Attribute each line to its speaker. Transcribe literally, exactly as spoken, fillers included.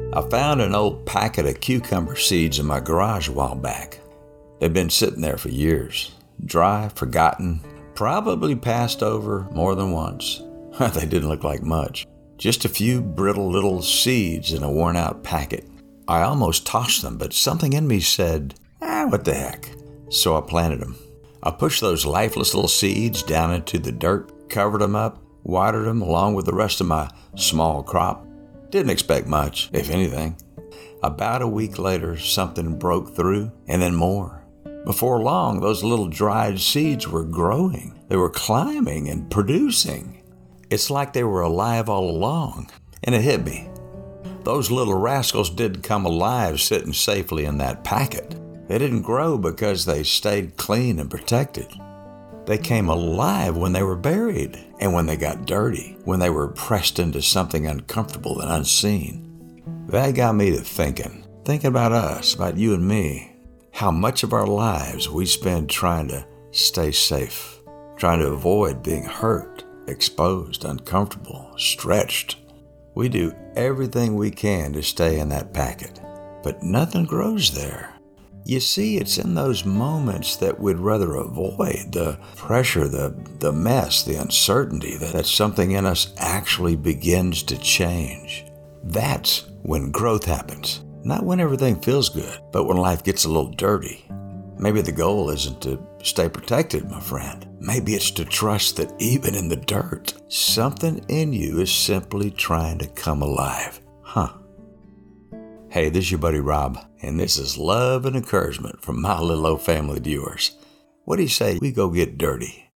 Speaker 1: I found an old packet of cucumber seeds in my garage a while back. They'd been sitting there for years, dry, forgotten, probably passed over more than once. They didn't look like much. Just a few brittle little seeds in a worn-out packet. I almost tossed them, but something in me said, ah, what the heck? So I planted them. I pushed those lifeless little seeds down into the dirt, covered them up, watered them along with the rest of my small crop. Didn't expect much, if anything. About a week later, something broke through, and then more. Before long, those little dried seeds were growing. They were climbing and producing. It's like they were alive all along, and it hit me. Those little rascals didn't come alive sitting safely in that packet. They didn't grow because they stayed clean and protected. They came alive when they were buried and when they got dirty, when they were pressed into something uncomfortable and unseen. That got me to thinking, thinking about us, about you and me, how much of our lives we spend trying to stay safe, trying to avoid being hurt, exposed, uncomfortable, stretched. We do everything we can to stay in that packet, but nothing grows there. You see, it's in those moments that we'd rather avoid, the pressure, the, the mess, the uncertainty, that, that something in us actually begins to change. That's when growth happens. Not when everything feels good, but when life gets a little dirty. Maybe the goal isn't to stay protected, my friend. Maybe it's to trust that even in the dirt, something in you is simply trying to come alive. Huh. Hey, this is your buddy Rob, and this is love and encouragement from my little old family of yours. What do you say we go get dirty?